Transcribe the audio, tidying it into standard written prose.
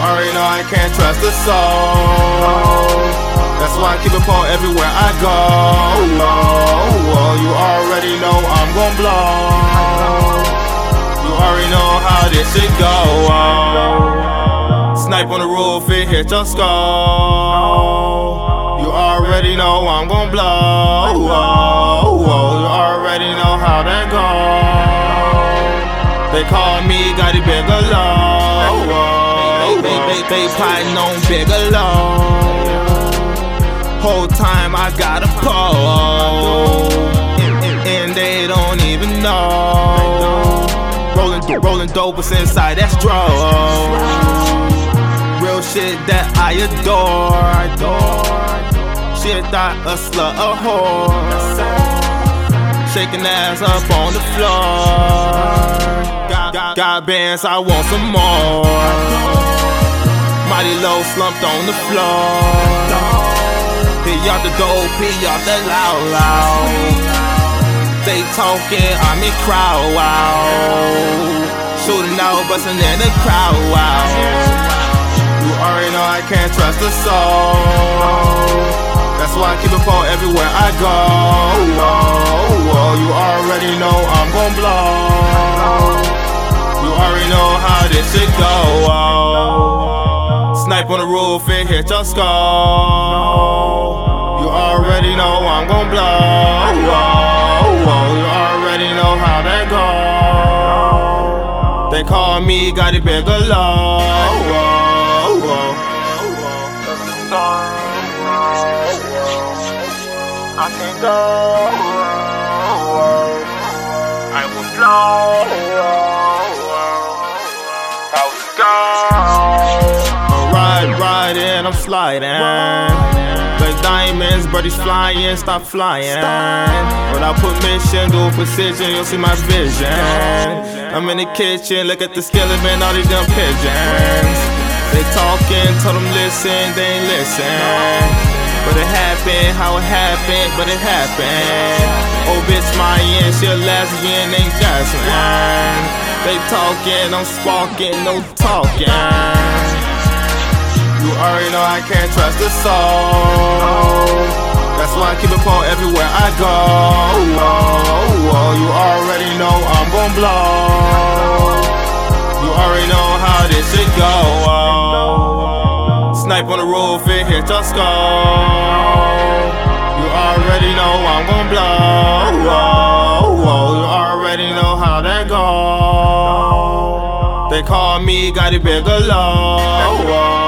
already know I can't trust a soul. That's why I keep it pulled everywhere I go. You already know I'm gon' blow. You already know how this shit go. Snipe on the roof, it hit your skull. You already know I'm gon' blow. You already know how that go. They call me Gotti Bigelow. They plotting on Bigelow. Whole time I got a pole, and they don't even know. Rolling dope, what's inside, that's draw. Real shit that I adore. Shit that a slut, a whore. Shaking ass up on the floor. Got bands, I want some more. Mighty low, slumped on the floor. He out the dope, he out the loud. They talking, I'm in crowd, wow. Shooting out, bustin' in the crowd, wow. You already know I can't trust a soul. That's why I keep it pulled everywhere I go. You already know I'm gon' blow. You already know how this shit go. Snipe on the roof, it hit your skull. You already know I'm gon' blow. You already know how that go. They call me Gotti Bigelow. I can go. I will blow. I will go. Riding, I'm sliding. Like diamonds, birdies flying, stop flying. Without permission, do precision, you'll see my vision. I'm in the kitchen, look at the skeleton, all these dumb pigeons. They talking, told them listen, they ain't listen. But it happened, how it happened, but it happened. Oh bitch, Mayan, she a lesbian named Jasmine. They talking, I'm sparking, no talking. You already know I can't trust a soul. That's why I keep it pulled everywhere I go. You already know I'm gon' blow. You already know how this shit go. Snipe on the roof, it hit your skull. You already know I'm gon' blow. You already know how that go. They call me Gotti Bigelow.